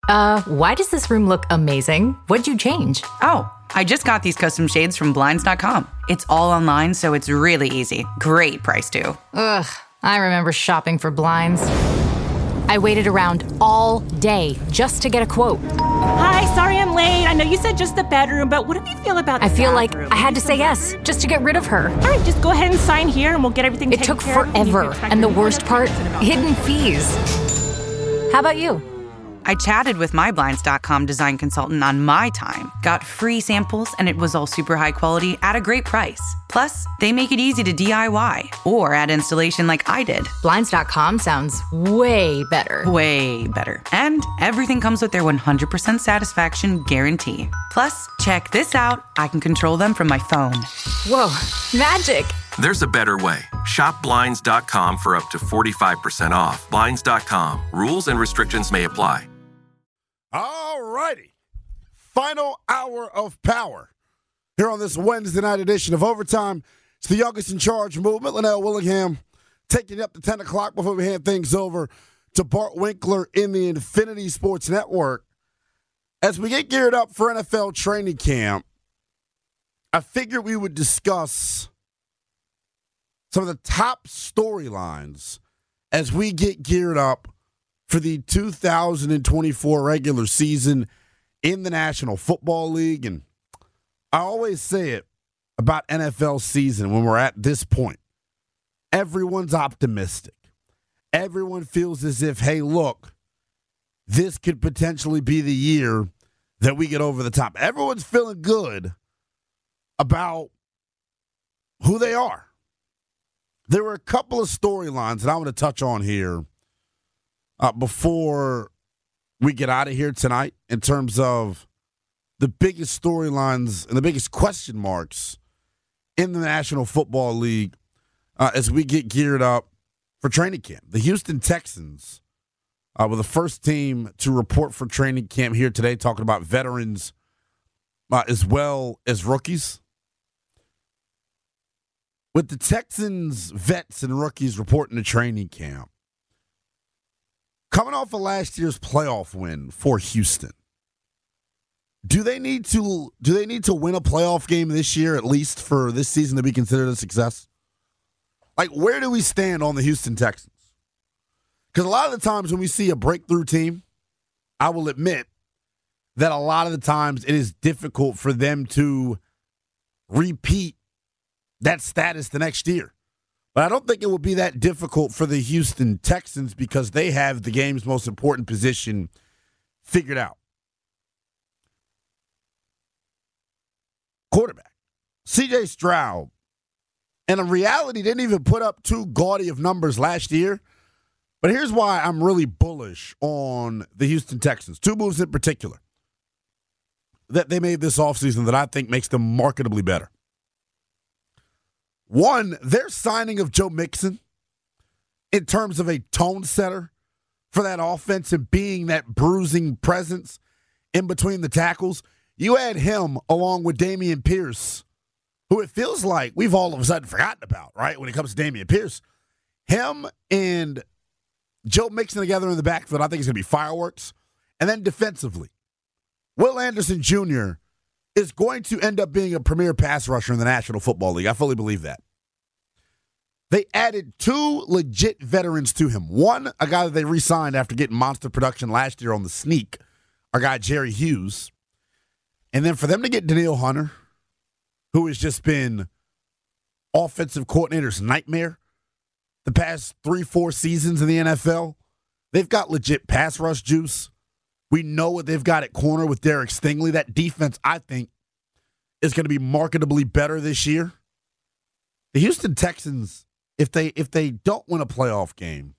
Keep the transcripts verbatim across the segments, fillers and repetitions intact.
Uh, why does this room look amazing? What'd you change? Oh, I just got these custom shades from Blinds dot com. It's all online, so it's really easy. Great price, too. Ugh, I remember shopping for blinds. I waited around all day just to get a quote. Hi, sorry I'm late. I know you said just the bedroom, but what do you feel about the I feel bathroom? like I had to say yes just to get rid of her. All right, just go ahead and sign here and we'll get everything It taken took care of. forever, and the worst part, hidden fees. How about you? I chatted with my Blinds dot com design consultant on my time, got free samples, and it was all super high quality at a great price. Plus, they make it easy to D I Y or add installation like I did. Blinds dot com sounds way better. Way better. And everything comes with their one hundred percent satisfaction guarantee. Plus, check this out. I can control them from my phone. Whoa, magic. There's a better way. Shop Blinds dot com for up to forty-five percent off. Blinds dot com. Rules and restrictions may apply. All righty. Final hour of power here on this Wednesday night edition of Overtime. It's the Youngest in Charge movement. Linnell Willingham taking you up to ten o'clock before we hand things over to Bart Winkler in the Infinity Sports Network. As we get geared up for N F L training camp, I figured we would discuss some of the top storylines as we get geared up for the two thousand twenty-four regular season in the National Football League. And I always say it about N F L season when we're at this point. Everyone's optimistic. Everyone feels as if, hey, look, this could potentially be the year that we get over the top. Everyone's feeling good about who they are. There were a couple of storylines that I want to touch on here uh, before we get out of here tonight in terms of the biggest storylines and the biggest question marks in the National Football League uh, as we get geared up for training camp. The Houston Texans uh, were the first team to report for training camp here today, talking about veterans uh, as well as rookies. With the Texans, vets, and rookies reporting to training camp, coming off of last year's playoff win for Houston, do they need to do they need to win a playoff game this year, at least for this season to be considered a success? Like, where do we stand on the Houston Texans? Because a lot of the times when we see a breakthrough team, I will admit that a lot of the times it is difficult for them to repeat that status the next year. But I don't think it will be that difficult for the Houston Texans because they have the game's most important position figured out. Quarterback, C J Stroud, and in reality didn't even put up too gaudy of numbers last year. But here's why I'm really bullish on the Houston Texans. Two moves in particular that they made this offseason that I think makes them marketably better. One, their signing of Joe Mixon in terms of a tone setter for that offense and being that bruising presence in between the tackles. You add him along with Dameon Pierce, who it feels like we've all of a sudden forgotten about, right, when it comes to Dameon Pierce. Him and Joe Mixon together in the backfield, I think is going to be fireworks. And then defensively, Will Anderson Junior is going to end up being a premier pass rusher in the National Football League. I fully believe that. They added two legit veterans to him. One, a guy that they re-signed after getting monster production last year on the sneak, our guy Jerry Hughes. And then for them to get Danielle Hunter, who has just been offensive coordinator's nightmare the past three, four seasons in the N F L, they've got legit pass rush juice. We know what they've got at corner with Derek Stingley. That defense, I think, is going to be marketably better this year. The Houston Texans, if they if they don't win a playoff game,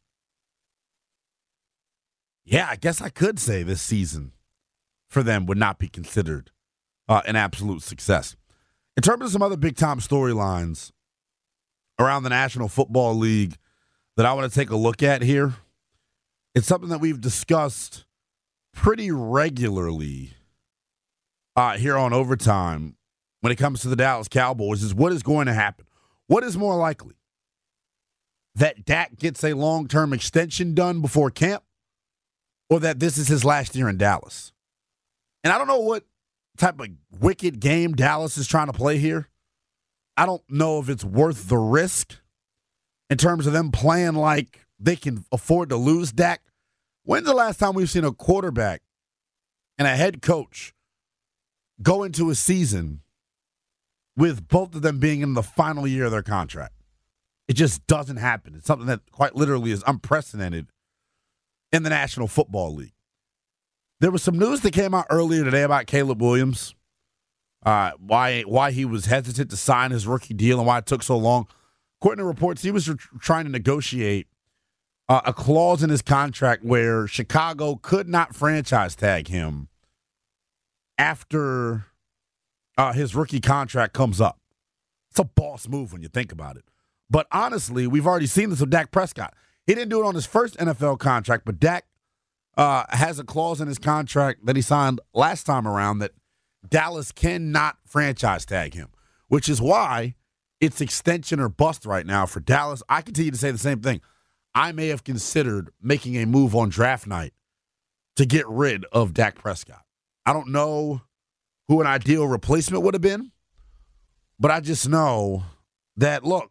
yeah, I guess I could say this season for them would not be considered uh, an absolute success. In terms of some other big-time storylines around the National Football League that I want to take a look at here, it's something that we've discussed pretty regularly uh, here on Overtime when it comes to the Dallas Cowboys is what is going to happen. What is more likely? That Dak gets a long-term extension done before camp, or that this is his last year in Dallas. And I don't know what type of wicked game Dallas is trying to play here. I don't know if it's worth the risk in terms of them playing like they can afford to lose Dak. When's the last time we've seen a quarterback and a head coach go into a season with both of them being in the final year of their contract? It just doesn't happen. It's something that quite literally is unprecedented in the National Football League. There was some news that came out earlier today about Caleb Williams, uh, why why he was hesitant to sign his rookie deal and why it took so long. According to reports, he was re- trying to negotiate uh, a clause in his contract where Chicago could not franchise tag him after uh, his rookie contract comes up. It's a boss move when you think about it. But honestly, we've already seen this with Dak Prescott. He didn't do it on his first N F L contract, but Dak uh, has a clause in his contract that he signed last time around that Dallas cannot franchise tag him, which is why it's extension or bust right now for Dallas. I continue to say the same thing. I may have considered making a move on draft night to get rid of Dak Prescott. I don't know who an ideal replacement would have been, but I just know that, look,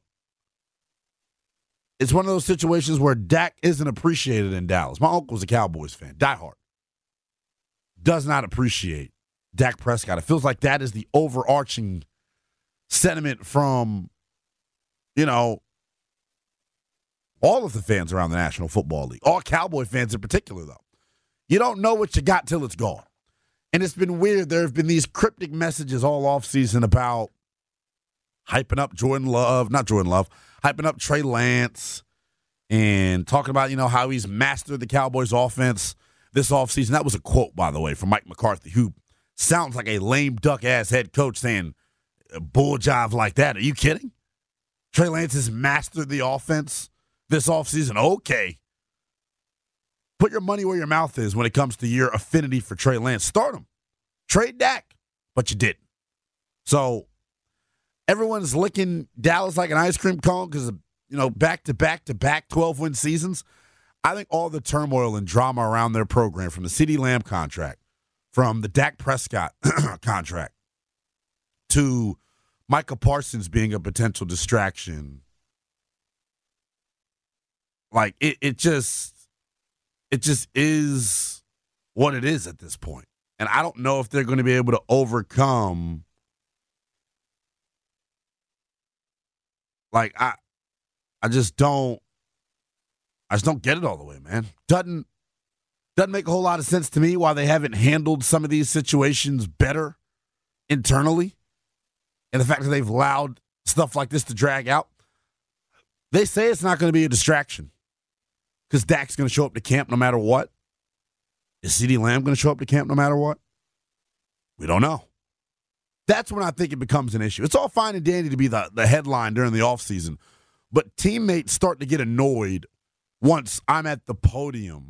it's one of those situations where Dak isn't appreciated in Dallas. My uncle's a Cowboys fan, diehard. Does not appreciate Dak Prescott. It feels like that is the overarching sentiment from, you know, all of the fans around the National Football League. All Cowboy fans in particular, though. You don't know what you got till it's gone. And it's been weird. There have been these cryptic messages all offseason about hyping up Jordan Love, not Jordan Love, hyping up Trey Lance and talking about, you know, how he's mastered the Cowboys offense this offseason. That was a quote, by the way, from Mike McCarthy, who sounds like a lame duck-ass head coach saying bull jive like that. Are you kidding? Trey Lance has mastered the offense this offseason. Okay. Put your money where your mouth is when it comes to your affinity for Trey Lance. Start him. Trade Dak. But you didn't. So everyone's licking Dallas like an ice cream cone because of, you know, back-to-back-to-back twelve-win seasons. I think all the turmoil and drama around their program, from the CeeDee Lamb contract, from the Dak Prescott contract, to Micah Parsons being a potential distraction, like, it, it just it just is what it is at this point. And I don't know if they're going to be able to overcome. Like, I I just don't I just don't get it all the way, man. Doesn't doesn't make a whole lot of sense to me why they haven't handled some of these situations better internally. And the fact that they've allowed stuff like this to drag out. They say it's not going to be a distraction because Dak's going to show up to camp no matter what. Is CeeDee Lamb going to show up to camp no matter what? We don't know. That's when I think it becomes an issue. It's all fine and dandy to be the, the headline during the offseason, but teammates start to get annoyed once I'm at the podium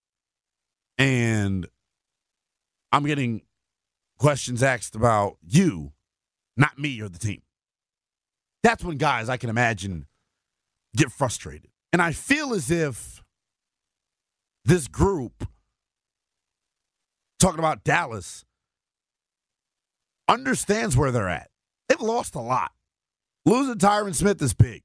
and I'm getting questions asked about you, not me or the team. That's when guys, I can imagine, get frustrated. And I feel as if this group, talking about Dallas, understands where they're at. They've lost a lot. Losing Tyron Smith is big.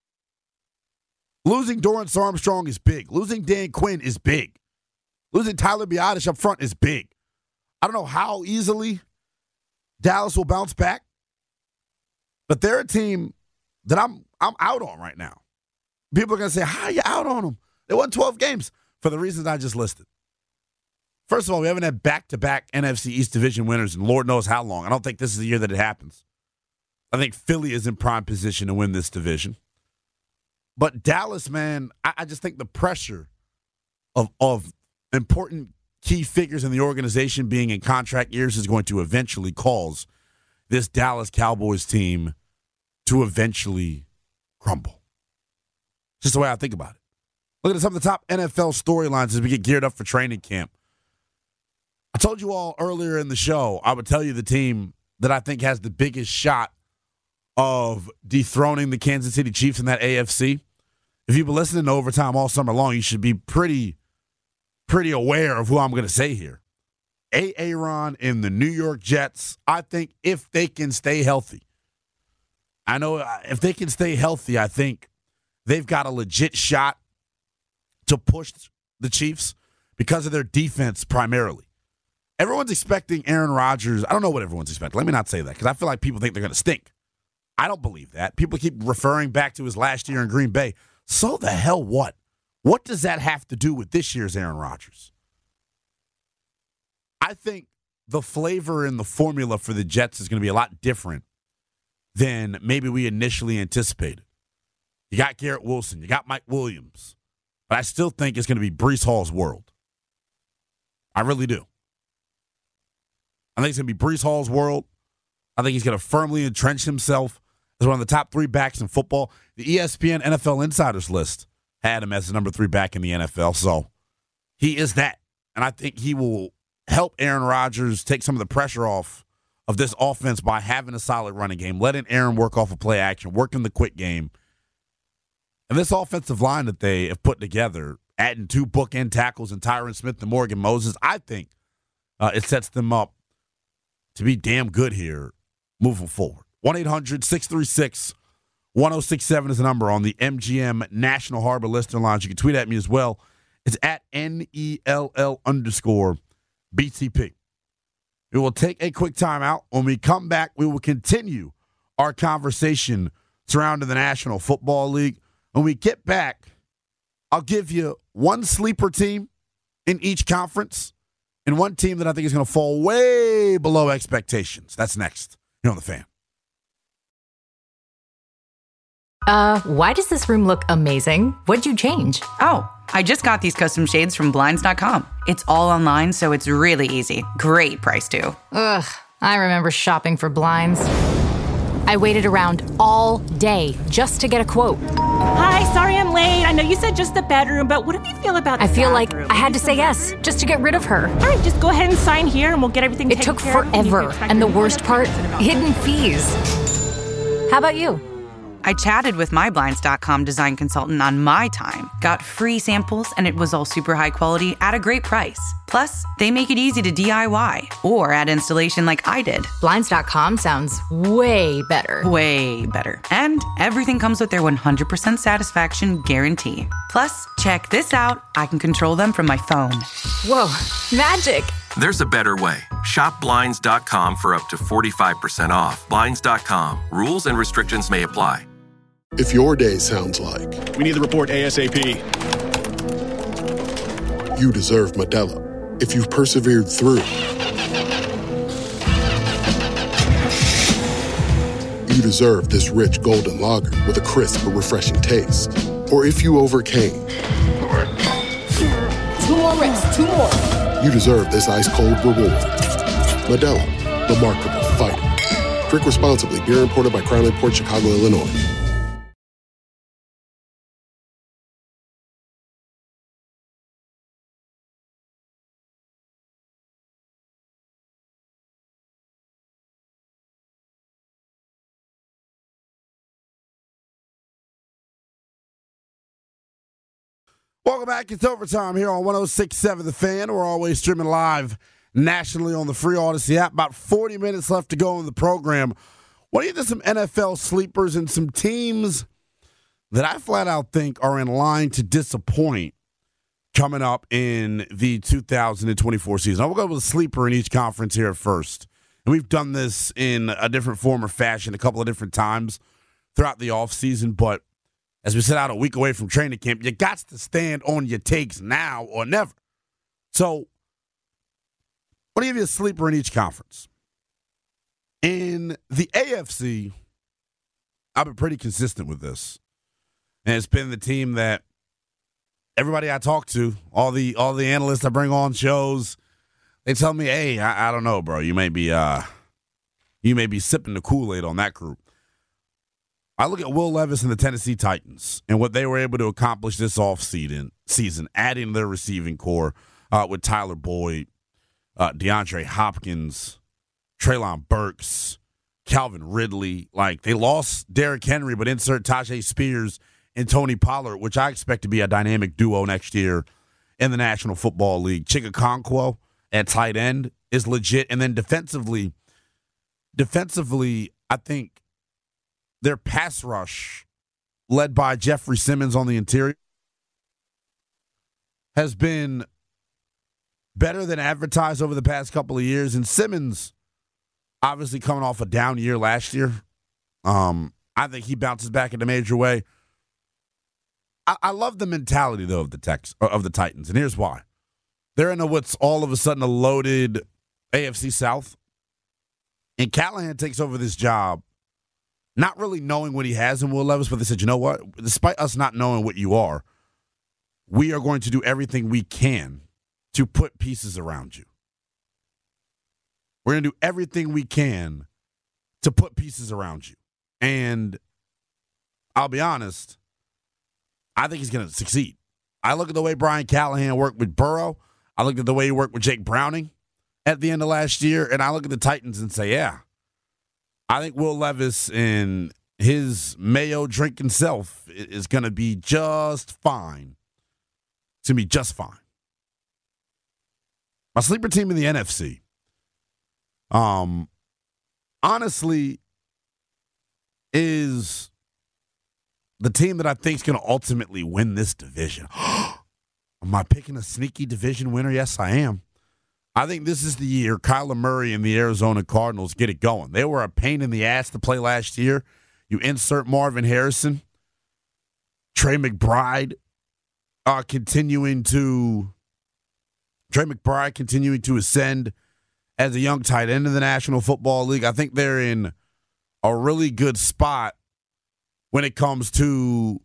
Losing Dorrance Armstrong is big. Losing Dan Quinn is big. Losing Tyler Biadasz up front is big. I don't know how easily Dallas will bounce back, but they're a team that I'm I'm out on right now. People are going to say, how are you out on them? They won twelve games for the reasons I just listed. First of all, we haven't had back-to-back N F C East Division winners in Lord knows how long. I don't think this is the year that it happens. I think Philly is in prime position to win this division. But Dallas, man, I, I just think the pressure of, of important key figures in the organization being in contract years is going to eventually cause this Dallas Cowboys team to eventually crumble. Just the way I think about it. Look at some of the top N F L storylines as we get geared up for training camp. I told you all earlier in the show, I would tell you the team that I think has the biggest shot of dethroning the Kansas City Chiefs in that A F C. If you've been listening to Overtime all summer long, you should be pretty, pretty aware of who I'm going to say here. Aaron in the New York Jets, I think if they can stay healthy, I know if they can stay healthy, I think they've got a legit shot to push the Chiefs because of their defense primarily. Everyone's expecting Aaron Rodgers. I don't know what everyone's expecting. Let me not say that because I feel like people think they're going to stink. I don't believe that. People keep referring back to his last year in Green Bay. So the hell what? What does that have to do with this year's Aaron Rodgers? I think the flavor and the formula for the Jets is going to be a lot different than maybe we initially anticipated. You got Garrett Wilson. You got Mike Williams. But I still think it's going to be Breece Hall's world. I really do. I think it's going to be Breece Hall's world. I think he's going to firmly entrench himself as one of the top three backs in football. The E S P N N F L Insiders list had him as the number three back in the N F L. So he is that. And I think he will help Aaron Rodgers take some of the pressure off of this offense by having a solid running game, letting Aaron work off of play action, working the quick game. And this offensive line that they have put together, adding two bookend tackles and Tyron Smith and Morgan Moses, I think uh, it sets them up to be damn good here moving forward. one eight hundred six three six one oh six seven is the number on the M G M National Harbor Listener Lines. You can tweet at me as well. It's at N E L L underscore B T P. We will take a quick timeout. When we come back, we will continue our conversation surrounding the National Football League. When we get back, I'll give you one sleeper team in each conference and one team that I think is going to fall way below expectations. That's next here on The Fan. Uh, why does this room look amazing? What'd you change? Oh, I just got these custom shades from Blinds dot com. It's all online, so it's really easy. Great price, too. Ugh, I remember shopping for blinds. I waited around all day just to get a quote. Hi, sorry I'm late. I know you said just the bedroom, but what do you feel about the I feel bathroom? like I had to say Maybe yes, some- just to get rid of her. All right, just go ahead and sign here, and we'll get everything It taken took care of. You can forever, expect and the your worst part, notifications about hidden fees. How about you? I chatted with my Blinds dot com design consultant on my time, got free samples, and it was all super high quality at a great price. Plus, they make it easy to D I Y or add installation like I did. Blinds dot com sounds way better. Way better. And everything comes with their one hundred percent satisfaction guarantee. Plus, check this out. I can control them from my phone. Whoa, magic. There's a better way. Shop Blinds dot com for up to forty-five percent off. Blinds dot com. Rules and restrictions may apply. If your day sounds like we need the report ASAP, you deserve Modelo. If you've persevered through, you deserve this rich golden lager with a crisp but refreshing taste. Or if you overcame, two more reps, two more. You deserve this ice-cold reward. Modelo, the Remarkable Fighter. Drink responsibly. Beer imported by Crown Imports, Chicago, Illinois. Welcome back. It's overtime here on one oh six point seven The Fan. We're always streaming live nationally on the free Odyssey app. About forty minutes left to go in the program. What do you think some N F L sleepers and some teams that I flat out think are in line to disappoint coming up in the two thousand twenty-four season? I will go with a sleeper in each conference here first. And we've done this in a different form or fashion a couple of different times throughout the offseason, but as we sit out a week away from training camp, you got to stand on your takes now or never. So, I'll give you a sleeper in each conference. In the A F C, I've been pretty consistent with this. And it's been the team that everybody I talk to, all the all the analysts I bring on shows, they tell me, hey, I, I don't know, bro. You may be uh, you may be sipping the Kool-Aid on that group. I look at Will Levis and the Tennessee Titans and what they were able to accomplish this offseason, season, adding their receiving core uh, with Tyler Boyd, uh, DeAndre Hopkins, Treylon Burks, Calvin Ridley. Like, they lost Derrick Henry, but insert Tajay Spears and Tony Pollard, which I expect to be a dynamic duo next year in the National Football League. Chigakonkwo at tight end is legit. And then defensively, defensively, I think their pass rush, led by Jeffrey Simmons on the interior, has been better than advertised over the past couple of years. And Simmons, obviously coming off a down year last year, um, I think he bounces back in a major way. I, I love the mentality, though, of the Tex, of the Titans, and here's why. They're in a what's all of a sudden a loaded A F C South, and Callahan takes over this job not really knowing what he has in Will Levis, but they said, you know what? Despite us not knowing what you are, we are going to do everything we can to put pieces around you. We're going to do everything we can to put pieces around you. And I'll be honest, I think he's going to succeed. I look at the way Brian Callahan worked with Burrow. I look at the way he worked with Jake Browning at the end of last year, and I look at the Titans and say, yeah, I think Will Levis and his mayo drinking self is going to be just fine. It's going to be just fine. My sleeper team in the N F C, um, honestly, is the team that I think is going to ultimately win this division. Am I picking a sneaky division winner? Yes, I am. I think this is the year Kyler Murray and the Arizona Cardinals get it going. They were a pain in the ass to play last year. You insert Marvin Harrison, Trey McBride uh, continuing to Trey McBride continuing to ascend as a young tight end in the National Football League. I think they're in a really good spot when it comes to,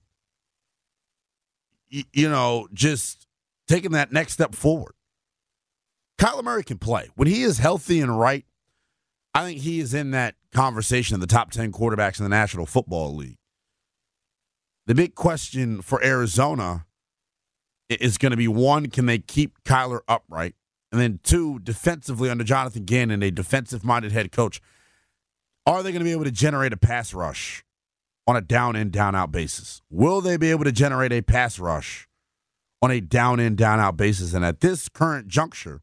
you know, just taking that next step forward. Kyler Murray can play. When he is healthy and right, I think he is in that conversation of the top ten quarterbacks in the National Football League. The big question for Arizona is going to be, one, can they keep Kyler upright? And then two, defensively under Jonathan Gannon, a defensive-minded head coach, are they going to be able to generate a pass rush on a down-in, down-out basis? Will they be able to generate a pass rush on a down-in, down-out basis? And at this current juncture,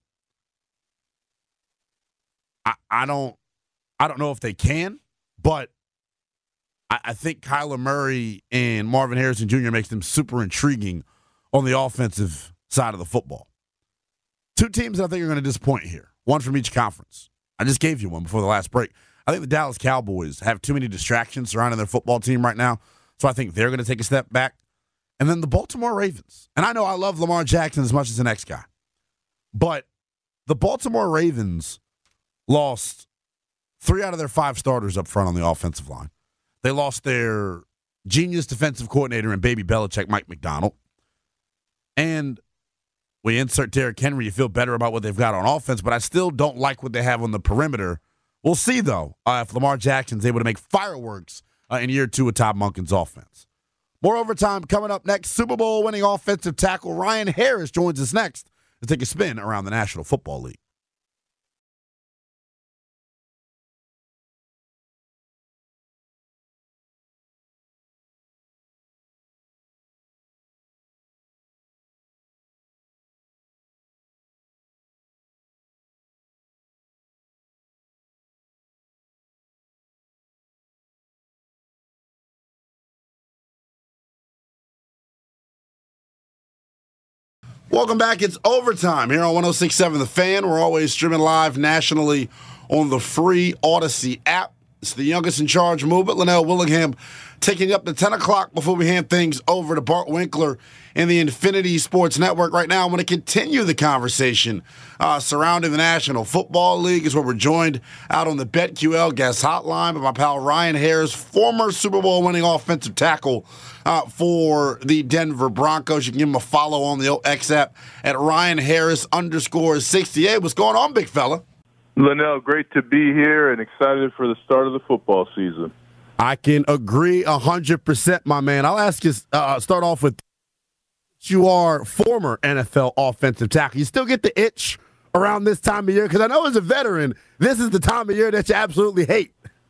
I, I don't I don't know if they can, but I, I think Kyler Murray and Marvin Harrison Junior makes them super intriguing on the offensive side of the football. Two teams that I think are going to disappoint here, one from each conference. I just gave you one before the last break. I think the Dallas Cowboys have too many distractions surrounding their football team right now, so I think they're going to take a step back. And then the Baltimore Ravens. And I know I love Lamar Jackson as much as the next guy, but the Baltimore Ravens lost three out of their five starters up front on the offensive line. They lost their genius defensive coordinator and baby Belichick, Mike McDonald. And we insert Derrick Henry. You feel better about what they've got on offense, but I still don't like what they have on the perimeter. We'll see, though, uh, if Lamar Jackson's able to make fireworks uh, in year two of Todd Monken's offense. More overtime coming up next. Super Bowl winning offensive tackle Ryan Harris joins us next to take a spin around the National Football League. Welcome back. It's overtime here on one oh six point seven The Fan. We're always streaming live nationally on the free Odyssey app. It's the youngest in charge movement. Linnell Willingham taking you up to ten o'clock before we hand things over to Bart Winkler in the Infinity Sports Network. Right now, I'm going to continue the conversation uh, surrounding the National Football League. Is where we're joined out on the BetQL guest hotline by my pal Ryan Harris, former Super Bowl winning offensive tackle uh, for the Denver Broncos. You can give him a follow on the X app at Ryan Harris underscore sixty-eight. What's going on, big fella? Linnell, great to be here and excited for the start of the football season. I can agree one hundred percent, my man. I'll ask you, uh, start off with, you are former N F L offensive tackle. You still get the itch around this time of year? Because I know as a veteran, this is the time of year that you absolutely hate.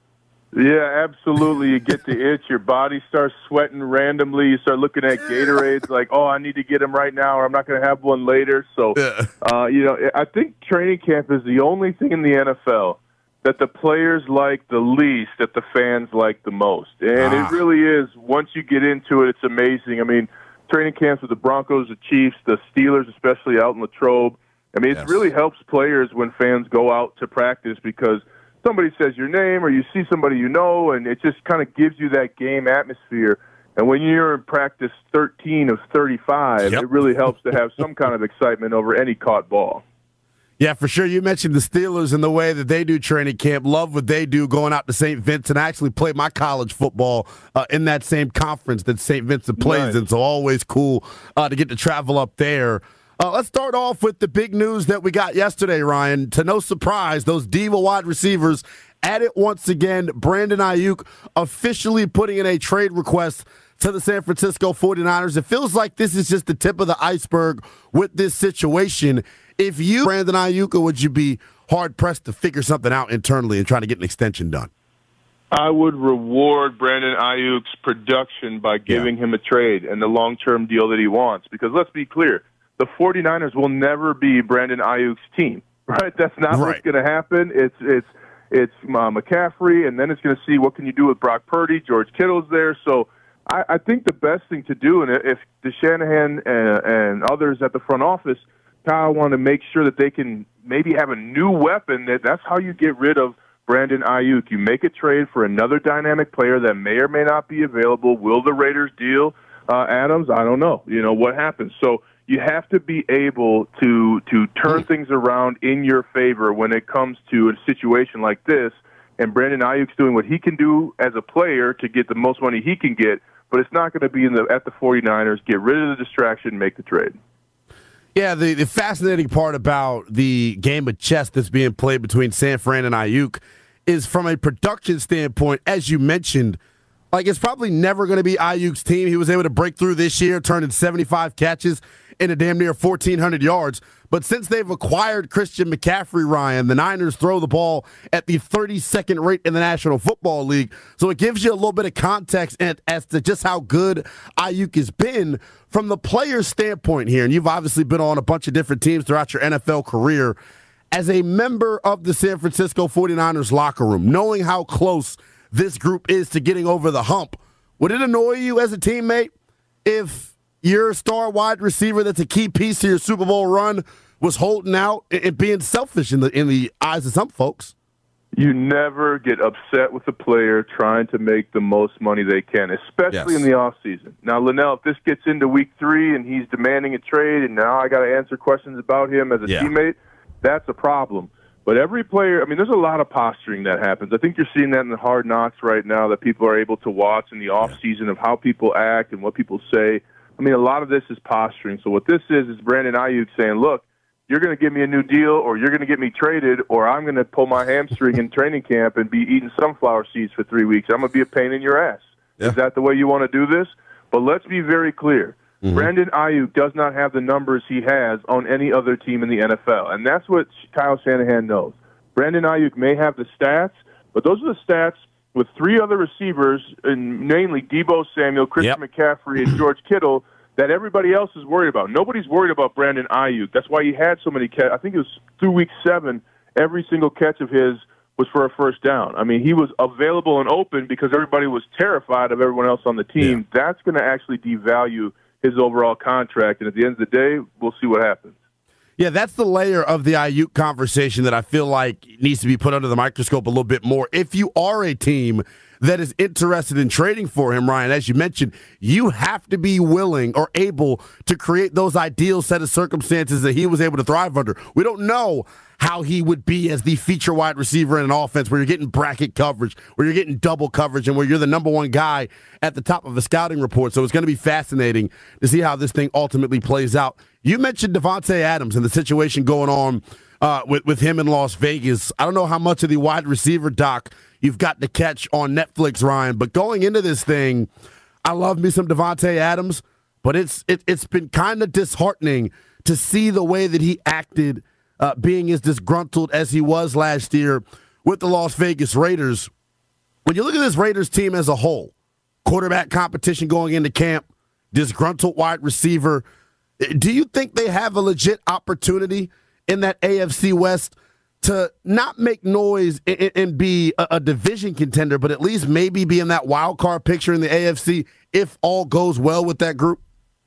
Yeah, absolutely. You get the itch. Your body starts sweating randomly. You start looking at Gatorades like, oh, I need to get them right now or I'm not going to have one later. So, Yeah. uh, you know, I think training camp is the only thing in the N F L that the players like the least, that the fans like the most. And Ah. it really is. Once you get into it, it's amazing. I mean, training camps with the Broncos, the Chiefs, the Steelers, especially out in Latrobe. I mean, Yes. it really helps players when fans go out to practice because somebody says your name or you see somebody you know, and it just kind of gives you that game atmosphere. And when you're in practice thirteen of thirty-five, Yep. it really helps to have some kind of excitement over any caught ball. Yeah, for sure. You mentioned the Steelers and the way that they do training camp. Love what they do going out to Saint Vincent. I actually played my college football uh, in that same conference that Saint Vincent plays Nice. in, so always cool uh, to get to travel up there. Uh, let's start off with the big news that we got yesterday, Ryan. To no surprise, those diva wide receivers at it once again. Brandon Ayuk officially putting in a trade request to the San Francisco forty-niners. It feels like this is just the tip of the iceberg with this situation. If you, Brandon Ayuk, or would you be hard-pressed to figure something out internally and try to get an extension done? I would reward Brandon Ayuk's production by giving him a trade and the long-term deal that he wants. Because let's be clear, the forty-niners will never be Brandon Ayuk's team, right? That's not Right. what's going to happen. It's it's it's uh, McCaffrey, and then it's going to see what can you do with Brock Purdy. George Kittle's there, so I, I think the best thing to do, and if DeShanahan and, and others at the front office, Kyle, want to make sure that they can maybe have a new weapon. That that's how you get rid of Brandon Ayuk. You make a trade for another dynamic player that may or may not be available. Will the Raiders deal uh, Adams? I don't know. You know what happens. So you have to be able to to turn things around in your favor when it comes to a situation like this. And Brandon Ayuk's doing what he can do as a player to get the most money he can get, but it's not going to be in the at the forty-niners. Get rid of the distraction, make the trade. Yeah, the, the fascinating part about the game of chess that's being played between San Fran and Ayuk is from a production standpoint, as you mentioned, like it's probably never going to be Ayuk's team. He was able to break through this year, turning seventy-five catches into damn near fourteen hundred yards. But since they've acquired Christian McCaffrey, Ryan, the Niners throw the ball at the thirty-second rate in the National Football League. So it gives you a little bit of context as to just how good Ayuk has been from the player's standpoint here. And you've obviously been on a bunch of different teams throughout your N F L career. As a member of the San Francisco forty-niners locker room, knowing how close this group is to getting over the hump, would it annoy you as a teammate if your star wide receiver that's a key piece to your Super Bowl run was holding out and being selfish in the in the eyes of some folks? You never get upset with a player trying to make the most money they can, especially Yes. in the offseason. Now, Linnell, if this gets into week three and he's demanding a trade and now I got to answer questions about him as a Yeah. teammate, that's a problem. But every player, I mean, there's a lot of posturing that happens. I think you're seeing that in the Hard Knocks right now that people are able to watch in the offseason of how people act and what people say. I mean, a lot of this is posturing. So what this is is Brandon Ayuk saying, look, you're going to give me a new deal or you're going to get me traded or I'm going to pull my hamstring in training camp and be eating sunflower seeds for three weeks. I'm going to be a pain in your ass. Yeah. Is that the way you want to do this? But let's be very clear. Mm-hmm. Brandon Ayuk does not have the numbers he has on any other team in the N F L, and that's what Kyle Shanahan knows. Brandon Ayuk may have the stats, but those are the stats with three other receivers, and mainly Deebo Samuel, Christian Yep. McCaffrey, and George Kittle, that everybody else is worried about. Nobody's worried about Brandon Ayuk. That's why he had so many catches. I think it was through week seven, every single catch of his was for a first down. I mean, he was available and open because everybody was terrified of everyone else on the team. Yeah. That's going to actually devalue his overall contract, and at the end of the day, we'll see what happens. Yeah, that's the layer of the Ayuk conversation that I feel like needs to be put under the microscope a little bit more. If you are a team that is interested in trading for him, Ryan, as you mentioned, you have to be willing or able to create those ideal set of circumstances that he was able to thrive under. We don't know how he would be as the feature wide receiver in an offense where you're getting bracket coverage, where you're getting double coverage, and where you're the number one guy at the top of a scouting report. So it's going to be fascinating to see how this thing ultimately plays out. You mentioned Davante Adams and the situation going on uh, with, with him in Las Vegas. I don't know how much of the wide receiver doc you've got to catch on Netflix, Ryan, but going into this thing, I love me some Davante Adams, but it's it, it's been kind of disheartening to see the way that he acted Uh, being as disgruntled as he was last year with the Las Vegas Raiders. when you look at this Raiders team as a whole, quarterback competition going into camp, disgruntled wide receiver, do you think they have a legit opportunity in that A F C West to not make noise and, and be a, a division contender, but at least maybe be in that wild card picture in the A F C if all goes well with that group?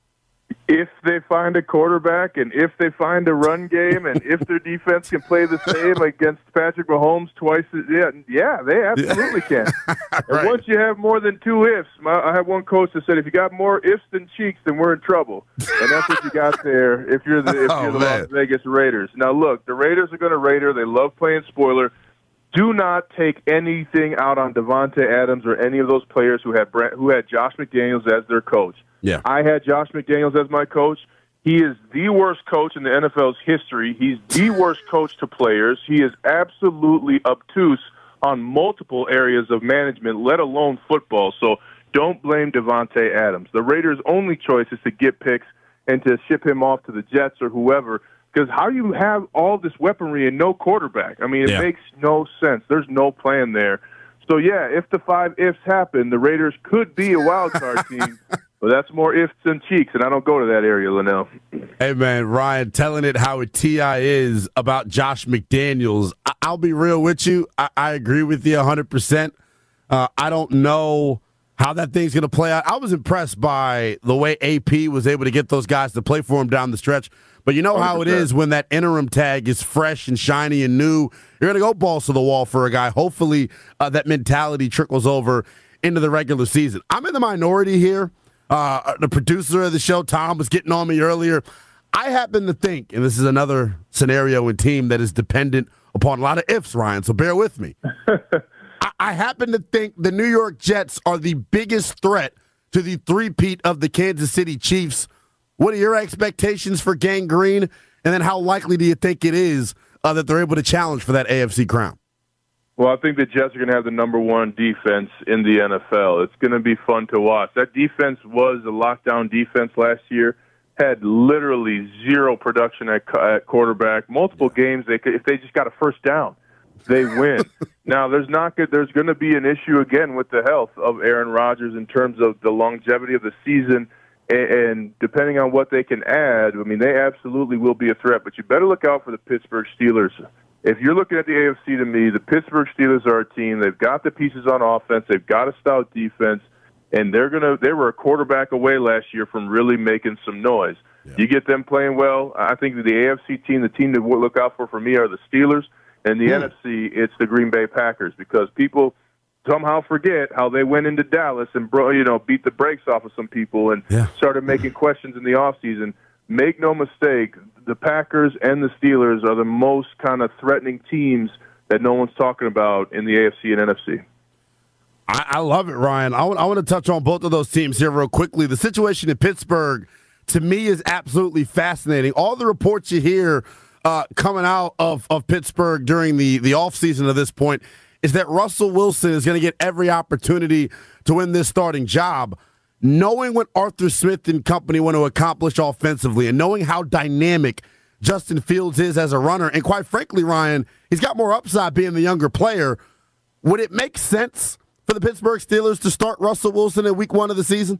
If they find a quarterback and if they find a run game and if their defense can play the same against Patrick Mahomes twice, yeah, yeah they absolutely can. Right. And once you have more than two ifs, my, I have one coach that said, if you got more ifs than cheeks, then we're in trouble. And that's what you got there if you're the, if oh, you're the man. Las Vegas Raiders. Now, look, the Raiders are going to Raider. They love playing spoiler. Do not take anything out on Devontae Adams or any of those players who had Brent, who had Josh McDaniels as their coach. Yeah. I had Josh McDaniels as my coach. He is the worst coach in the N F L's history. He's the worst coach to players. He is absolutely obtuse on multiple areas of management, let alone football. So don't blame Devontae Adams. The Raiders' only choice is to get picks and to ship him off to the Jets or whoever, because how do you have all this weaponry and no quarterback? I mean, it yeah. makes no sense. There's no plan there. So, yeah, if the five ifs happen, the Raiders could be a wild card team. But that's more ifs than cheeks, and I don't go to that area, Linnell. Hey, man, Ryan, telling it how T I is about Josh McDaniels. I- I'll be real with you. I, I agree with you one hundred percent. Uh, I don't know how that thing's going to play out. I was impressed by the way A P was able to get those guys to play for him down the stretch. But you know how it is when that interim tag is fresh and shiny and new. You're going to go balls to the wall for a guy. Hopefully uh, that mentality trickles over into the regular season. I'm in the minority here. Uh, the producer of the show, Tom, was getting on me earlier. I happen to think, and this is another scenario and team that is dependent upon a lot of ifs, Ryan, so bear with me. I, I happen to think the New York Jets are the biggest threat to the three-peat of the Kansas City Chiefs. What are your expectations for Gang Green? And then how likely do you think it is uh, that they're able to challenge for that A F C crown? Well, I think the Jets are going to have the number one defense in the N F L. It's going to be fun to watch. That defense was a lockdown defense last year, had literally zero production at, at quarterback. Multiple games, they could, if they just got a first down, they win. Now, there's not good. There's going to be an issue again with the health of Aaron Rodgers in terms of the longevity of the season. And depending on what they can add, I mean, they absolutely will be a threat. But you better look out for the Pittsburgh Steelers. If you're looking at the A F C, to me, the Pittsburgh Steelers are a team. They've got the pieces on offense. They've got a stout defense, and they're gonna. They were a quarterback away last year from really making some noise. Yeah. You get them playing well. I think that the A F C team, the team to look out for for me, are the Steelers, and the mm. N F C, it's the Green Bay Packers, because people somehow forget how they went into Dallas and bro, you know, beat the brakes off of some people and yeah. started making questions in the offseason. Make no mistake, the Packers and the Steelers are the most kind of threatening teams that no one's talking about in the A F C and N F C. I, I love it, Ryan. I, w- I want to touch on both of those teams here real quickly. The situation in Pittsburgh, to me, is absolutely fascinating. All the reports you hear uh, coming out of, of Pittsburgh during the, the offseason at this point is that Russell Wilson is going to get every opportunity to win this starting job. Knowing what Arthur Smith and company want to accomplish offensively and knowing how dynamic Justin Fields is as a runner, and quite frankly, Ryan, he's got more upside being the younger player, would it make sense for the Pittsburgh Steelers to start Russell Wilson in week one of the season?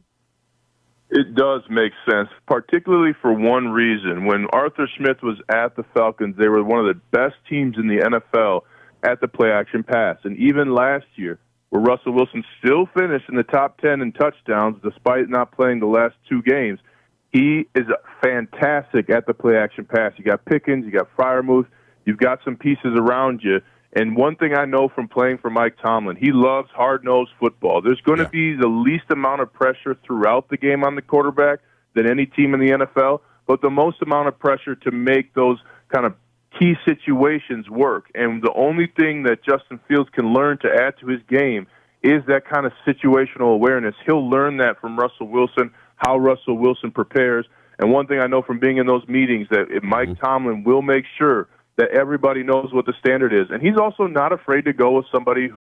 It does make sense, particularly for one reason. When Arthur Smith was at the Falcons, they were one of the best teams in the N F L at the play-action pass. And even last year, where Russell Wilson still finished in the top ten in touchdowns despite not playing the last two games, he is fantastic at the play-action pass. You got Pickens, you got Freiermuth, you've got some pieces around you. And one thing I know from playing for Mike Tomlin, he loves hard-nosed football. There's going to yeah. be the least amount of pressure throughout the game on the quarterback than any team in the N F L, but the most amount of pressure to make those kind of key situations work. And the only thing that Justin Fields can learn to add to his game is that kind of situational awareness. He'll learn that from Russell Wilson, how Russell Wilson prepares. And one thing I know from being in those meetings, that Mike mm-hmm. Tomlin will make sure that everybody knows what the standard is. And he's also not afraid to go with somebody who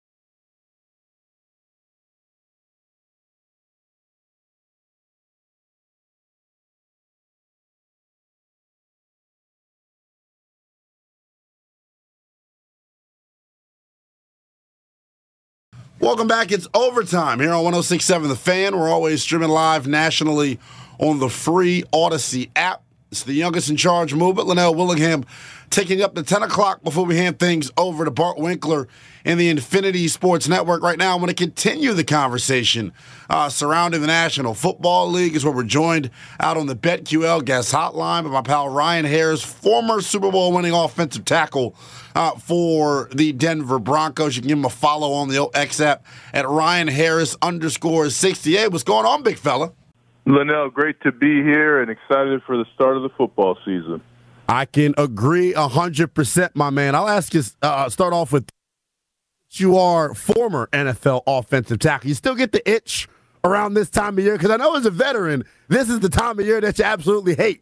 Welcome back. It's overtime here on one oh six point seven The Fan. We're always streaming live nationally on the free Odyssey app. It's the youngest in charge movement. Linnell Willingham taking up to ten o'clock before we hand things over to Bart Winkler in the Infinity Sports Network. Right now, I'm going to continue the conversation uh, surrounding the National Football League, is where we're joined out on the BetQL guest hotline by my pal Ryan Harris, former Super Bowl winning offensive tackle uh, for the Denver Broncos. You can give him a follow on the O X app at Ryan Harris underscore sixty-eight. What's going on, big fella? Linnell, great to be here and excited for the start of the football season. I can agree one hundred percent, my man. I'll ask you, uh, start off with, you are former N F L offensive tackle. You still get the itch around this time of year? Because I know as a veteran, this is the time of year that you absolutely hate.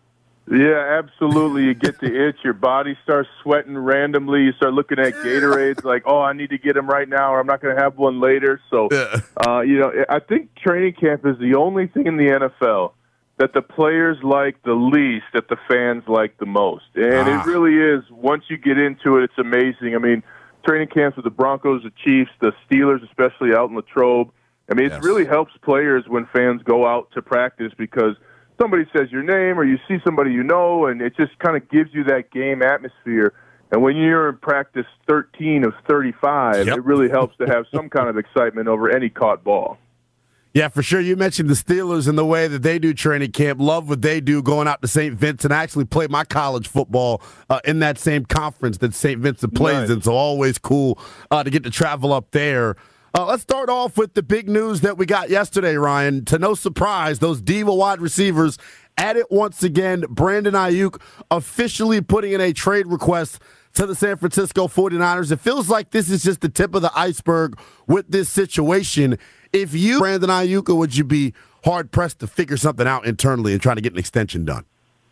Yeah, absolutely. You get the itch. Your body starts sweating randomly. You start looking at Gatorades like, oh, I need to get them right now or I'm not going to have one later. So, uh, you know, I think training camp is the only thing in the N F L that the players like the least, that the fans like the most. And ah. it really is. Once you get into it, it's amazing. I mean, training camps with the Broncos, the Chiefs, the Steelers, especially out in Latrobe. I mean, yes. it really helps players when fans go out to practice because somebody says your name or you see somebody you know, and it just kind of gives you that game atmosphere. And when you're in practice thirteen of thirty-five, yep. it really helps to have some kind of excitement over any caught ball. Yeah, for sure. You mentioned the Steelers and the way that they do training camp. Love what they do going out to Saint Vincent. I actually played my college football uh, in that same conference that Saint Vincent plays nice. in, so always cool uh, to get to travel up there. Uh, let's start off with the big news that we got yesterday, Ryan. To no surprise, those diva wide receivers at it once again. Brandon Aiyuk officially putting in a trade request to the San Francisco forty-niners. It feels like this is just the tip of the iceberg with this situation. If you, Brandon Aiyuk, would you be hard-pressed to figure something out internally and try to get an extension done?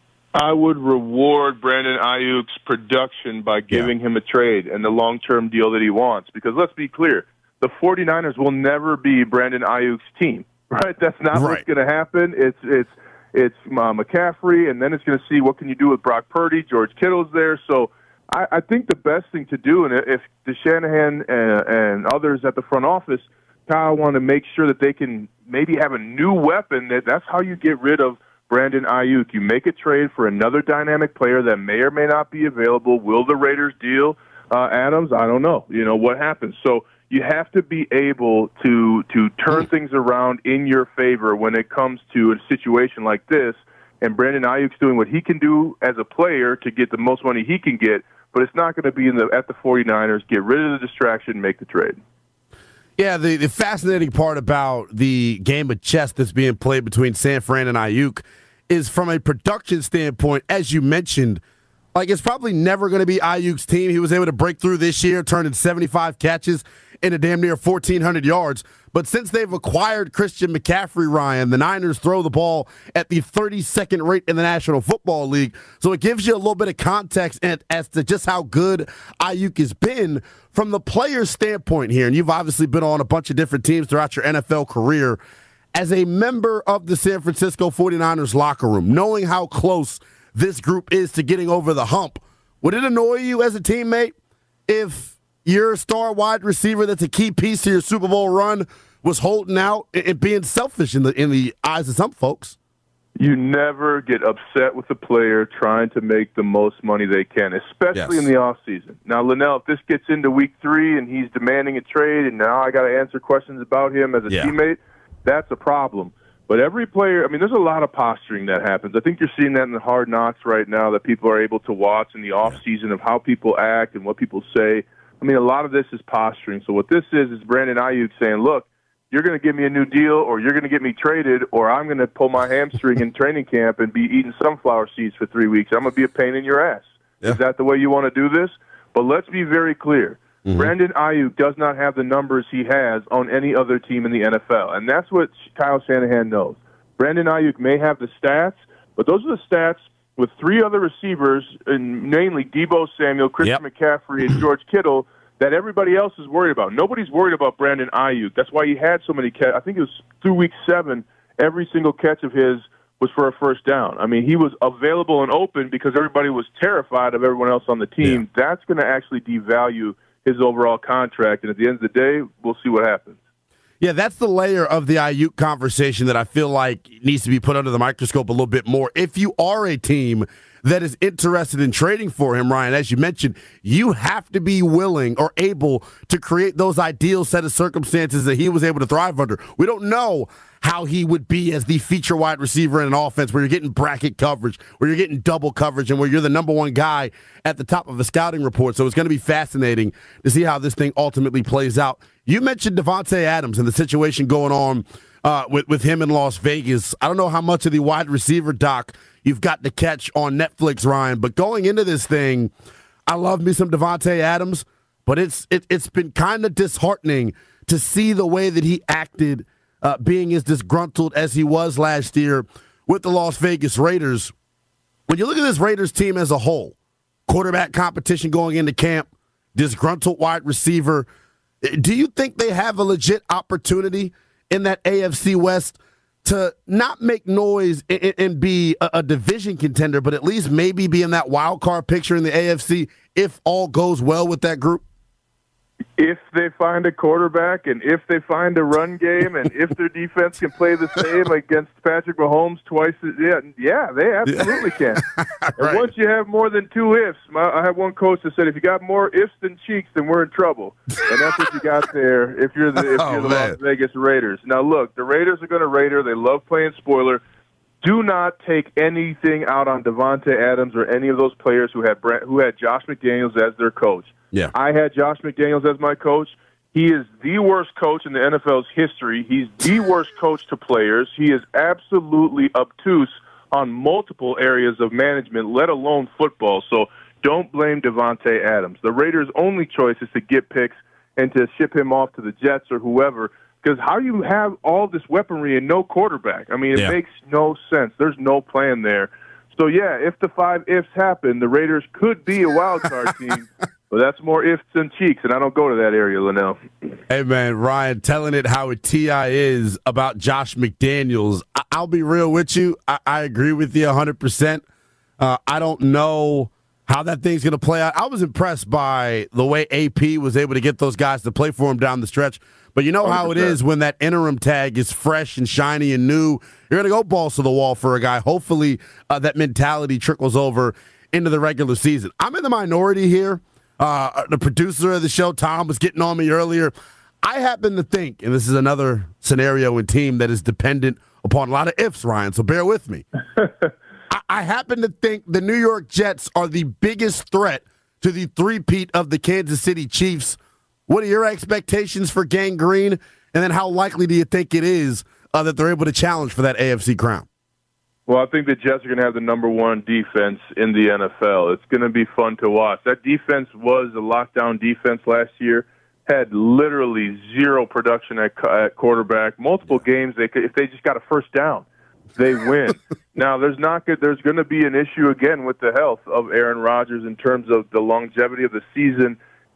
I would reward Brandon Ayuk's production by giving yeah. him a trade and the long-term deal that he wants. Because let's be clear, the forty-niners will never be Brandon Ayuk's team, right? That's not right. what's going to happen. It's it's it's uh, McCaffrey, and then it's going to see what can you do with Brock Purdy. George Kittle's there. So I, I think the best thing to do, and if the Shanahan and, and others at the front office Kyle want to make sure that they can maybe have a new weapon, that that's how you get rid of Brandon Aiyuk. You make a trade for another dynamic player that may or may not be available. Will the Raiders deal uh, Adams? I don't know. You know, what happens? So you have to be able to to turn things around in your favor when it comes to a situation like this. And Brandon Ayuk's doing what he can do as a player to get the most money he can get, but it's not going to be in the at the forty-niners. Get rid of the distraction, make the trade. Yeah, the, the fascinating part about the game of chess that's being played between San Fran and Aiyuk is from a production standpoint, as you mentioned, like it's probably never going to be Aiyuk's team. He was able to break through this year, turning seventy-five catches into damn near fourteen hundred yards. But since they've acquired Christian McCaffrey, Ryan, the Niners throw the ball at the thirty-second rate in the National Football League. So it gives you a little bit of context as to just how good Aiyuk has been from the player's standpoint here. And you've obviously been on a bunch of different teams throughout your N F L career. As a member of the San Francisco forty-niners locker room, knowing how close this group is to getting over the hump, would it annoy you as a teammate if your star wide receiver that's a key piece to your Super Bowl run was holding out and being selfish in the in the eyes of some folks? You never get upset with a player trying to make the most money they can, especially yes. in the offseason. Now, Linnell, if this gets into week three and he's demanding a trade and now I got to answer questions about him as a yeah. teammate, that's a problem. But every player, I mean, there's a lot of posturing that happens. I think you're seeing that in the Hard Knocks right now, that people are able to watch in the offseason yeah. of how people act and what people say. I mean, a lot of this is posturing. So what this is is Brandon Aiyuk saying, look, you're going to give me a new deal or you're going to get me traded or I'm going to pull my hamstring in training camp and be eating sunflower seeds for three weeks. I'm going to be a pain in your ass. Yeah. Is that the way you want to do this? But let's be very clear. Mm-hmm. Brandon Aiyuk does not have the numbers he has on any other team in the N F L, and that's what Kyle Shanahan knows. Brandon Aiyuk may have the stats, but those are the stats with three other receivers, and mainly Deebo Samuel, Christian yep. McCaffrey, and George Kittle, that everybody else is worried about. Nobody's worried about Brandon Aiyuk. That's why he had so many catches. I think it was through week seven, every single catch of his was for a first down. I mean, he was available and open because everybody was terrified of everyone else on the team. Yeah. That's going to actually devalue his overall contract. And at the end of the day, we'll see what happens. Yeah, that's the layer of the Ayuk conversation that I feel like needs to be put under the microscope a little bit more. If you are a team that is interested in trading for him, Ryan, as you mentioned, you have to be willing or able to create those ideal set of circumstances that he was able to thrive under. We don't know how he would be as the feature wide receiver in an offense where you're getting bracket coverage, where you're getting double coverage, and where you're the number one guy at the top of a scouting report. So it's going to be fascinating to see how this thing ultimately plays out. You mentioned Davante Adams and the situation going on uh, with, with him in Las Vegas. I don't know how much of the wide receiver doc you've got to catch on Netflix, Ryan, but going into this thing, I love me some Davante Adams, but it's it, it's been kind of disheartening to see the way that he acted, uh, being as disgruntled as he was last year with the Las Vegas Raiders. When you look at this Raiders team as a whole, quarterback competition going into camp, disgruntled wide receiver, do you think they have a legit opportunity in that A F C West to not make noise and, and be a, a division contender, but at least maybe be in that wild card picture in the A F C if all goes well with that group? If they find a quarterback and if they find a run game and if their defense can play the same against Patrick Mahomes twice, yeah, yeah they absolutely can. Right. And once you have more than two ifs, my, I have one coach that said, if you got more ifs than cheeks, then we're in trouble. And that's what you got there if you're the, if oh, you're the man. Las Vegas Raiders. Now, look, the Raiders are going to Raider. They love playing spoiler. Do not take anything out on Davante Adams or any of those players who had Brent, who had Josh McDaniels as their coach. Yeah. I had Josh McDaniels as my coach. He is the worst coach in the N F L's history. He's the worst coach to players. He is absolutely obtuse on multiple areas of management, let alone football. So don't blame Davante Adams. The Raiders' only choice is to get picks and to ship him off to the Jets or whoever. Because how do you have all this weaponry and no quarterback? I mean, it yeah. makes no sense. There's no plan there. So, yeah, if the five ifs happen, the Raiders could be a wild card team. But that's more ifs than cheeks, and I don't go to that area, Linnell. Hey, man, Ryan, telling it how it T I is about Josh McDaniels. I- I'll be real with you. I, I agree with you one hundred percent. Uh, I don't know how that thing's going to play out. I was impressed by the way A P was able to get those guys to play for him down the stretch. But you know how it is when that interim tag is fresh and shiny and new. You're going to go balls to the wall for a guy. Hopefully uh, that mentality trickles over into the regular season. I'm in the minority here. Uh, the producer of the show, Tom, was getting on me earlier. I happen to think, and this is another scenario and team that is dependent upon a lot of ifs, Ryan, so bear with me. I, I happen to think the New York Jets are the biggest threat to the three-peat of the Kansas City Chiefs. What are your expectations for Gang Green? And then how likely do you think it is uh, that they're able to challenge for that A F C crown? Well, I think the Jets are going to have the number one defense in the N F L. It's going to be fun to watch. That defense was a lockdown defense last year, had literally zero production at, at quarterback. Multiple games, they could, if they just got a first down, they win. Now, there's not good, there's going to be an issue again with the health of Aaron Rodgers in terms of the longevity of the season.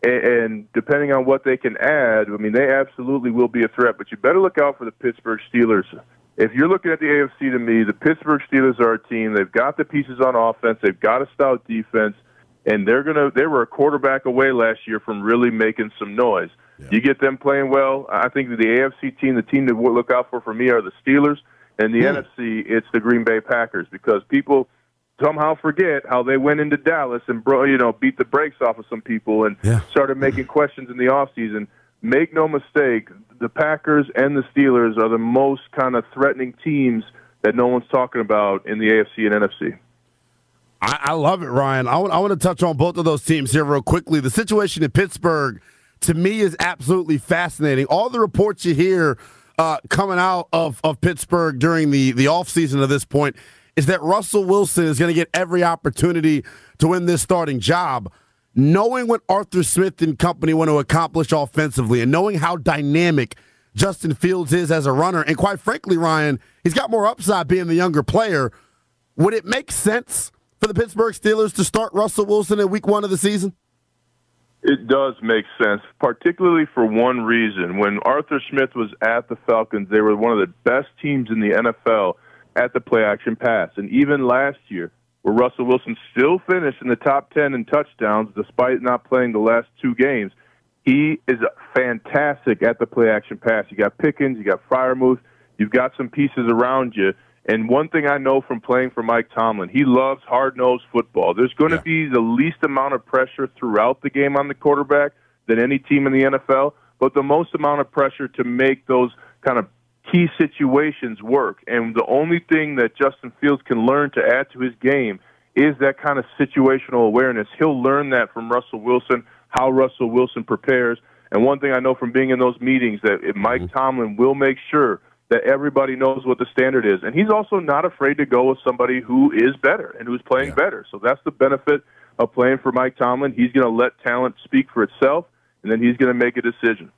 And depending on what they can add, I mean, they absolutely will be a threat. But you better look out for the Pittsburgh Steelers. If you're looking at the A F C, to me, the Pittsburgh Steelers are a team. They've got the pieces on offense. They've got a stout defense. And they're gonna. They were a quarterback away last year from really making some noise. Yeah. You get them playing well, I think the A F C team, the team to look out for for me are the Steelers. And the mm. N F C, it's the Green Bay Packers, because people somehow forget how they went into Dallas and bro, you know, beat the brakes off of some people and yeah. started making questions in the offseason. Make no mistake, the Packers and the Steelers are the most kind of threatening teams that no one's talking about in the A F C and N F C. I, I love it, Ryan. I, w- I want to touch on both of those teams here real quickly. The situation in Pittsburgh, to me, is absolutely fascinating. All the reports you hear uh, coming out of, of Pittsburgh during the, the offseason at this point is that Russell Wilson is going to get every opportunity to win this starting job. Knowing what Arthur Smith and company want to accomplish offensively and knowing how dynamic Justin Fields is as a runner, and quite frankly, Ryan, he's got more upside being the younger player, would it make sense for the Pittsburgh Steelers to start Russell Wilson in week one of the season? It does make sense, particularly for one reason. When Arthur Smith was at the Falcons, they were one of the best teams in the N F L at the play-action pass. And even last year, where Russell Wilson still finished in the top ten in touchdowns despite not playing the last two games, He is fantastic at the play-action pass. You got Pickens, you got Freiermuth, you've got some pieces around you. And one thing I know from playing for Mike Tomlin, he loves hard-nosed football. There's going to yeah. be the least amount of pressure throughout the game on the quarterback than any team in the N F L, but the most amount of pressure to make those kind of key situations work. And the only thing that Justin Fields can learn to add to his game is that kind of situational awareness. He'll learn that from Russell Wilson, how Russell Wilson prepares. And one thing I know from being in those meetings, that Mike mm-hmm. Tomlin will make sure that everybody knows what the standard is. And he's also not afraid to go with somebody who is better and who's playing yeah. better. So that's the benefit of playing for Mike Tomlin. He's going to let talent speak for itself, and then he's going to make a decision.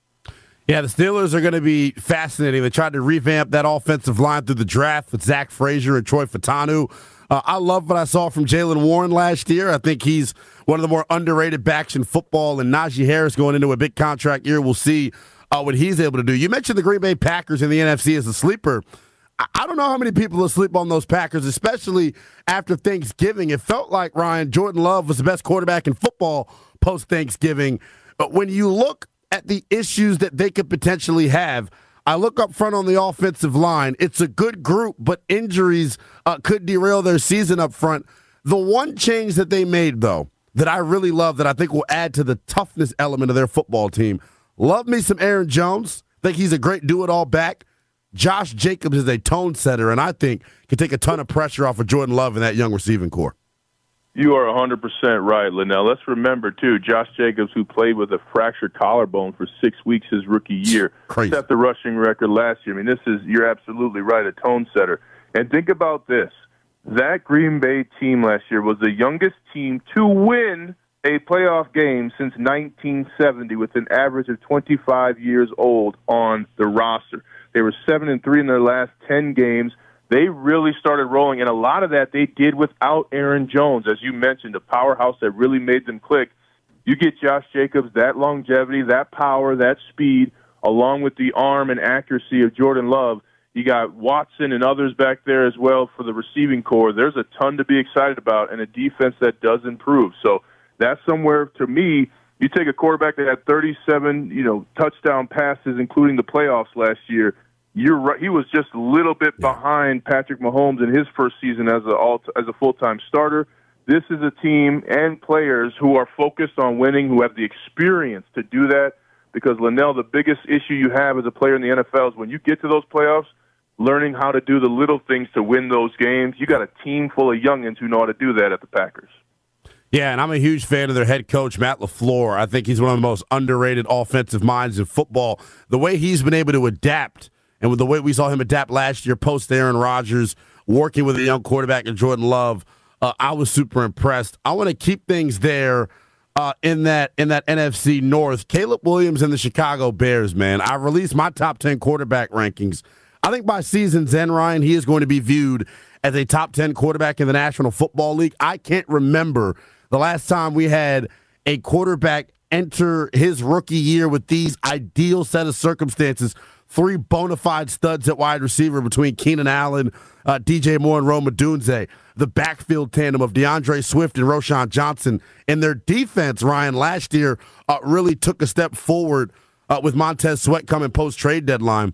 Yeah, the Steelers are going to be fascinating. They tried to revamp that offensive line through the draft with Zach Frazier and Troy Fautanu. Uh, I love what I saw from Jaylen Warren last year. I think he's one of the more underrated backs in football, and Najee Harris going into a big contract year. We'll see uh, what he's able to do. You mentioned the Green Bay Packers in the N F C as a sleeper. I, I don't know how many people will sleep on those Packers, especially after Thanksgiving. It felt like, Ryan, Jordan Love was the best quarterback in football post-Thanksgiving. But when you look at the issues that they could potentially have, I look up front on the offensive line. It's a good group, but injuries uh, could derail their season up front. The one change that they made, though, that I really love, that I think will add to the toughness element of their football team, love me some Aaron Jones. Think he's a great do-it-all back. Josh Jacobs is a tone setter, and I think can take a ton of pressure off of Jordan Love and that young receiving core. You are one hundred percent right, Linnell. Let's remember, too, Josh Jacobs, who played with a fractured collarbone for six weeks his rookie year, Crazy. set the rushing record last year. I mean, this is, you're absolutely right, a tone setter. And think about this. That Green Bay team last year was the youngest team to win a playoff game since nineteen seventy, with an average of twenty-five years old on the roster. They were seven and three in their last ten games. They really started rolling, and a lot of that they did without Aaron Jones, as you mentioned, a powerhouse that really made them click. You get Josh Jacobs, that longevity, that power, that speed, along with the arm and accuracy of Jordan Love. You got Watson and others back there as well for the receiving core. There's a ton to be excited about, and a defense that does improve. So that's somewhere, to me, you take a quarterback that had thirty-seven, you know, touchdown passes, including the playoffs last year. You're right. He was just a little bit behind Patrick Mahomes in his first season as a all, as a full-time starter. This is a team and players who are focused on winning, who have the experience to do that. Because, Linnell, the biggest issue you have as a player in the N F L is when you get to those playoffs, learning how to do the little things to win those games. You got a team full of youngins who know how to do that at the Packers. Yeah, and I'm a huge fan of their head coach, Matt LaFleur. I think he's one of the most underrated offensive minds in football. The way he's been able to adapt, and with the way we saw him adapt last year post Aaron Rodgers, working with a young quarterback in Jordan Love, uh, I was super impressed. I want to keep things there uh, in that in that N F C North. Caleb Williams and the Chicago Bears, man. I released my top ten quarterback rankings. I think by season's end, Ryan, he is going to be viewed as a top ten quarterback in the National Football League. I can't remember the last time we had a quarterback enter his rookie year with these ideal set of circumstances. Three bona fide studs at wide receiver between Keenan Allen, uh, D J Moore, and Rome Odunze. The backfield tandem of DeAndre Swift and Roschon Johnson. And their defense, Ryan, last year uh, really took a step forward uh, with Montez Sweat coming post-trade deadline.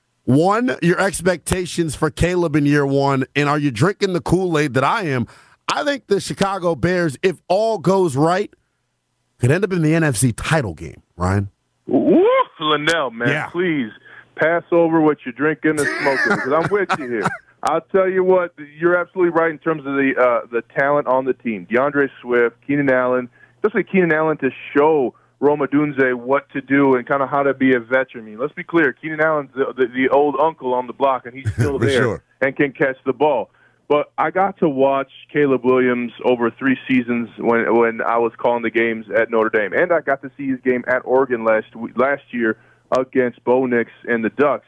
One, your expectations for Caleb in year one, and are you drinking the Kool-Aid that I am? I think the Chicago Bears, if all goes right, could end up in the N F C title game, Ryan. Woo, Linnell, man, yeah. Please pass over what you're drinking and smoking, because I'm with you here. I'll tell you what, you're absolutely right in terms of the uh, the talent on the team. DeAndre Swift, Keenan Allen, especially Keenan Allen to show Rome Odunze what to do and kind of how to be a veteran. I mean, let's be clear, Keenan Allen's the, the, the old uncle on the block, and he's still there sure. and can catch the ball. But I got to watch Caleb Williams over three seasons when when I was calling the games at Notre Dame, and I got to see his game at Oregon last last year against Bo Nix and the Ducks.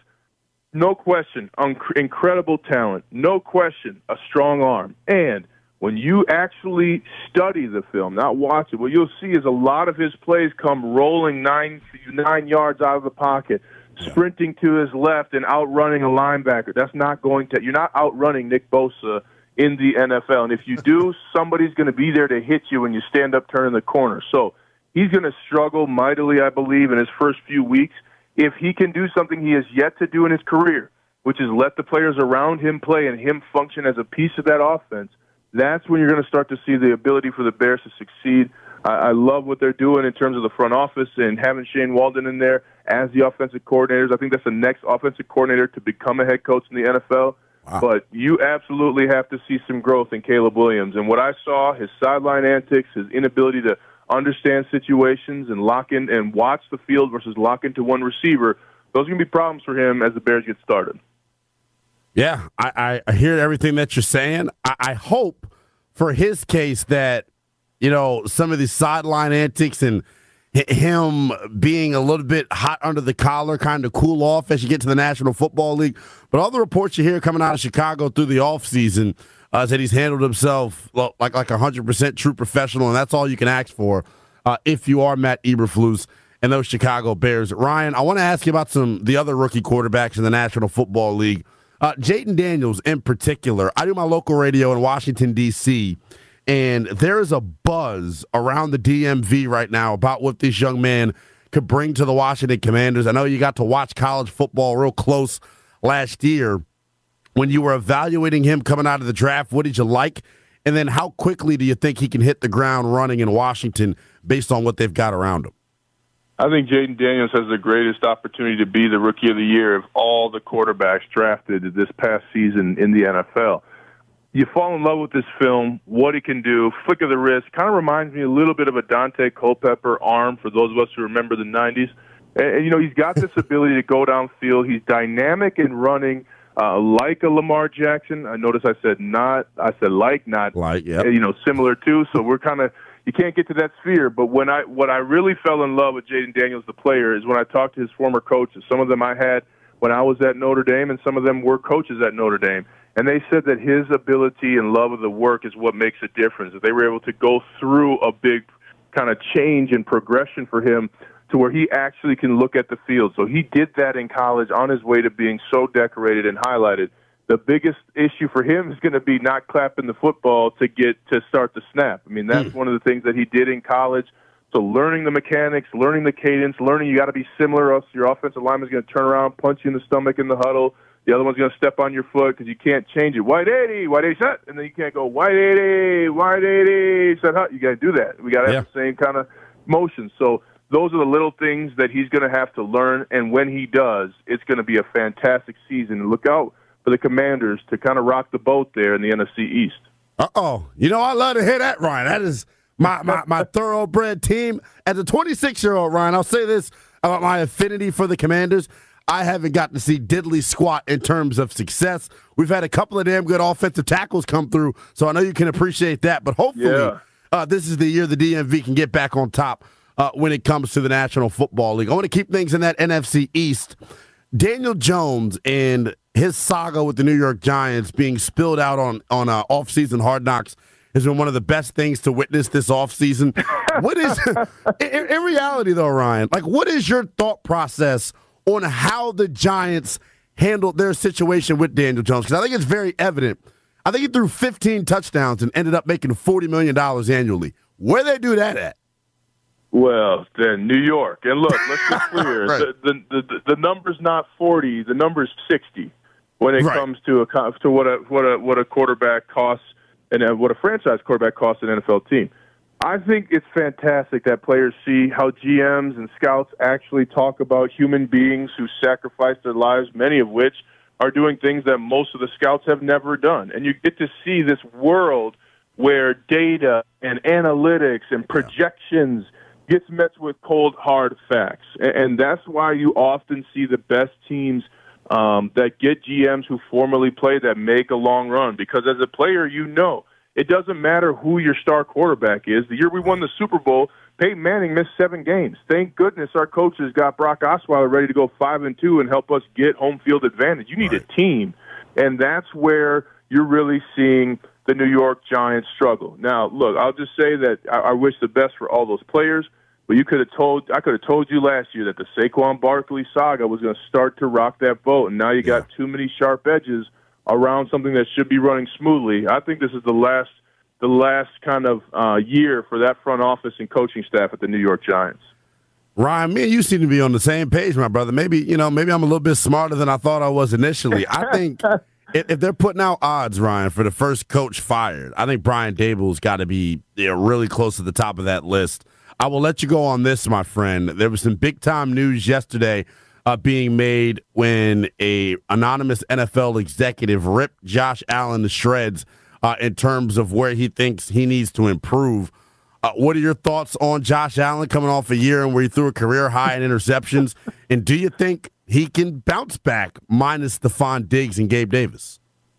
No question, un- incredible talent. No question, a strong arm. And when you actually study the film, not watch it, what you'll see is a lot of his plays come rolling nine nine yards out of the pocket, sprinting to his left and outrunning a linebacker. That's not going to – you're not outrunning Nick Bosa in the N F L. And if you do, somebody's going to be there to hit you when you stand up turning the corner. So he's going to struggle mightily, I believe, in his first few weeks. If he can do something he has yet to do in his career, which is let the players around him play and him function as a piece of that offense, that's when you're going to start to see the ability for the Bears to succeed. I, I love what they're doing in terms of the front office and having Shane Walden in there as the offensive coordinators. I think that's the next offensive coordinator to become a head coach in the N F L. Wow. But you absolutely have to see some growth in Caleb Williams. And what I saw, his sideline antics, his inability to understand situations and lock in and watch the field versus lock into one receiver, those are going to be problems for him as the Bears get started. Yeah, I, I hear everything that you're saying. I, I hope for his case that, you know, some of these sideline antics and him being a little bit hot under the collar kind of cool off as you get to the National Football League. But all the reports you hear coming out of Chicago through the offseason uh, said he's handled himself like like a one hundred percent true professional, and that's all you can ask for uh, if you are Matt Eberflus and those Chicago Bears. Ryan, I want to ask you about some the other rookie quarterbacks in the National Football League. Uh, Jayden Daniels in particular. I do my local radio in Washington, D C, and there is a buzz around the D M V right now about what this young man could bring to the Washington Commanders. I know you got to watch college football real close last year. When you were evaluating him coming out of the draft, what did you like? And then how quickly do you think he can hit the ground running in Washington based on what they've got around him? I think Jayden Daniels has the greatest opportunity to be the Rookie of the Year of all the quarterbacks drafted this past season in the N F L. You fall in love with this film, what he can do, flick of the wrist. Kind of reminds me a little bit of a Dante Culpepper arm for those of us who remember the nineties. And, and you know, he's got this ability to go downfield. He's dynamic in running, uh, like a Lamar Jackson. I notice I said not. I said like, not like. Yep. You know, similar to. So we're kind of. You can't get to that sphere, but when I what I really fell in love with Jayden Daniels, the player, is when I talked to his former coaches. Some of them I had when I was at Notre Dame, and some of them were coaches at Notre Dame. And they said that his ability and love of the work is what makes a difference. That they were able to go through a big kind of change and progression for him to where he actually can look at the field. So he did that in college on his way to being so decorated and highlighted. The biggest issue for him is going to be not clapping the football to get to start the snap. I mean, that's mm. one of the things that he did in college. So learning the mechanics, learning the cadence, learning you got to be similar, or else your offensive lineman is going to turn around, punch you in the stomach in the huddle. The other one's going to step on your foot because you can't change it. White eighty, white eighty set, and then you can't go white eighty, white eighty set hut. You got to do that. We got to have yeah. the same kind of motion. So those are the little things that he's going to have to learn, and when he does, it's going to be a fantastic season. And look out for the Commanders to kind of rock the boat there in the N F C East. Uh-oh. You know, I love to hear that, Ryan. That is my, my, my thoroughbred team. As a twenty-six-year-old, Ryan, I'll say this about my affinity for the Commanders. I haven't gotten to see diddly squat in terms of success. We've had a couple of damn good offensive tackles come through, so I know you can appreciate that. But hopefully yeah. uh, this is the year the D M V can get back on top uh, when it comes to the National Football League. I want to keep things in that N F C East. Daniel Jones and his saga with the New York Giants being spilled out on on uh, off-season Hard Knocks has been one of the best things to witness this offseason. What is, in, in reality though, Ryan, like what is your thought process on how the Giants handled their situation with Daniel Jones? Because I think it's very evident. I think he threw fifteen touchdowns and ended up making forty million dollars annually. Where they do that at? Well, then New York. And look, let's be clear. right. the, the, the, the number's not forty. The number's sixty when it right. comes to a to what a what a what a quarterback costs and what a franchise quarterback costs an N F L team. I think it's fantastic that players see how G Ms and scouts actually talk about human beings who sacrifice their lives, many of which are doing things that most of the scouts have never done. And you get to see this world where data and analytics and projections gets met with cold, hard facts. And that's why you often see the best teams um, that get G Ms who formerly play that make a long run. Because as a player, you know, it doesn't matter who your star quarterback is. The year we won the Super Bowl, Peyton Manning missed seven games. Thank goodness our coaches got Brock Osweiler ready to go five and two and help us get home field advantage. You need right. a team, and that's where you're really seeing the New York Giants struggle. Now, look, I'll just say that I, I wish the best for all those players. But you could have told I could have told you last year that the Saquon Barkley saga was going to start to rock that boat, and now you got yeah. too many sharp edges around something that should be running smoothly. I think this is the last the last kind of uh, year for that front office and coaching staff at the New York Giants. Ryan, me and you seem to be on the same page, my brother. Maybe, you know, maybe I'm a little bit smarter than I thought I was initially. I think if, if they're putting out odds, Ryan, for the first coach fired, I think Brian Daboll's got to be you know, really close to the top of that list. I will let you go on this, my friend. There was some big-time news yesterday uh, being made when a anonymous N F L executive ripped Josh Allen to shreds uh, in terms of where he thinks he needs to improve. Uh, what are your thoughts on Josh Allen coming off a year and where he threw a career high in interceptions? And do you think he can bounce back minus Stephon Diggs and Gabe Davis?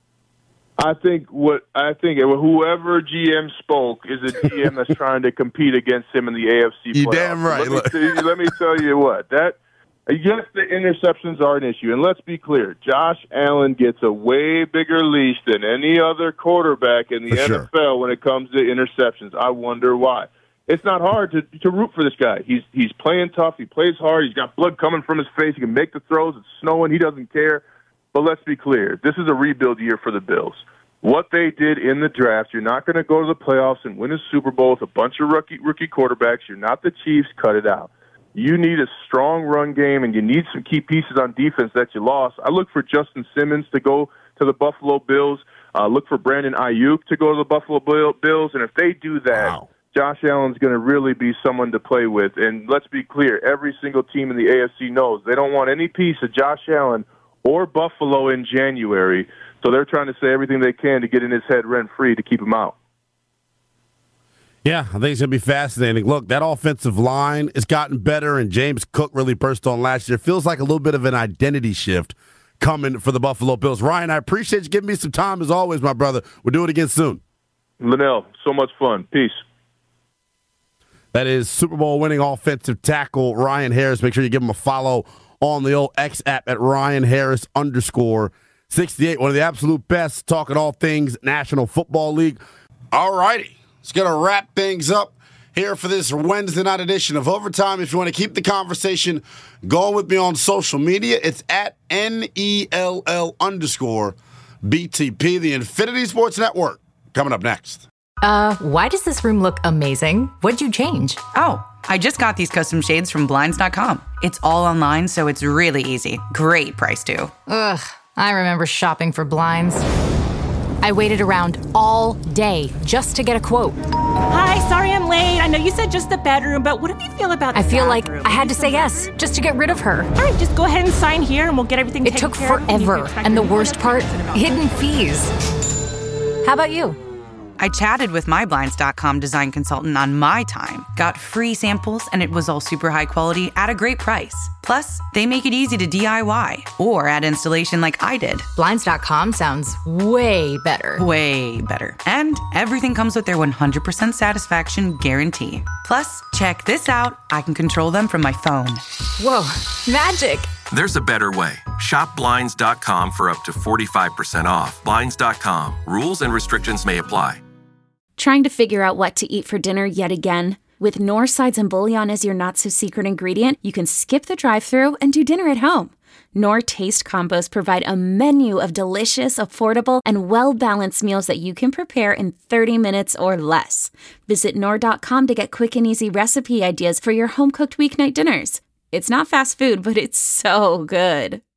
I think what I think whoever G M spoke is a G M that's trying to compete against him in the A F C playoffs. You damn right. Let me, tell you, let me tell you what that. Yes, the interceptions are an issue, and let's be clear: Josh Allen gets a way bigger leash than any other quarterback in the For N F L sure. when it comes to interceptions. I wonder why. It's not hard to to root for this guy. He's he's playing tough. He plays hard. He's got blood coming from his face. He can make the throws. It's snowing. He doesn't care. But let's be clear: this is a rebuild year for the Bills. What they did in the draft, you're not going to go to the playoffs and win a Super Bowl with a bunch of rookie rookie quarterbacks. You're not the Chiefs. Cut it out. You need a strong run game, and you need some key pieces on defense that you lost. I look for Justin Simmons to go to the Buffalo Bills. Uh, look for Brandon Ayuk to go to the Buffalo Bills. And if they do that, wow. Josh Allen's going to really be someone to play with. And let's be clear, every single team in the A F C knows they don't want any piece of Josh Allen or Buffalo in January. So they're trying to say everything they can to get in his head rent-free to keep him out. Yeah, I think it's going to be fascinating. Look, that offensive line has gotten better, and James Cook really burst on last year. Feels like a little bit of an identity shift coming for the Buffalo Bills. Ryan, I appreciate you giving me some time as always, my brother. We'll do it again soon. Linnell, so much fun. Peace. That is Super Bowl winning offensive tackle Ryan Harris. Make sure you give him a follow on the old X app at Ryan Harris underscore sixty-eight. One of the absolute best talking all things National Football League. All righty. It's going to wrap things up here for this Wednesday night edition of Overtime. If you want to keep the conversation going with me on social media, it's at N E L L underscore B T P, the Infinity Sports Network. Coming up next. Uh, why does this room look amazing? What'd you change? Oh, I just got these custom shades from Blinds dot com. It's all online, so it's really easy. Great price, too. Ugh, I remember shopping for blinds. I waited around all day just to get a quote. Hi, sorry I'm late. I know you said just the bedroom, but what do you feel about the I feel bathroom? like I had to say yes just to get rid of her. All right, just go ahead and sign here and we'll get everything It taken took care of. forever, and the worst part, hidden fees. How about you? I chatted with my Blinds dot com design consultant on my time, got free samples, and it was all super high quality at a great price. Plus, they make it easy to D I Y or add installation like I did. Blinds dot com sounds way better. Way better. And everything comes with their one hundred percent satisfaction guarantee. Plus, check this out. I can control them from my phone. Whoa, magic. There's a better way. Shop Blinds dot com for up to forty-five percent off. Blinds dot com. Rules and restrictions may apply. Trying to figure out what to eat for dinner yet again? With Knorr Sides and Bouillon as your not-so-secret ingredient, you can skip the drive-thru and do dinner at home. Knorr Taste Combos provide a menu of delicious, affordable, and well-balanced meals that you can prepare in thirty minutes or less. Visit Knorr dot com to get quick and easy recipe ideas for your home-cooked weeknight dinners. It's not fast food, but it's so good.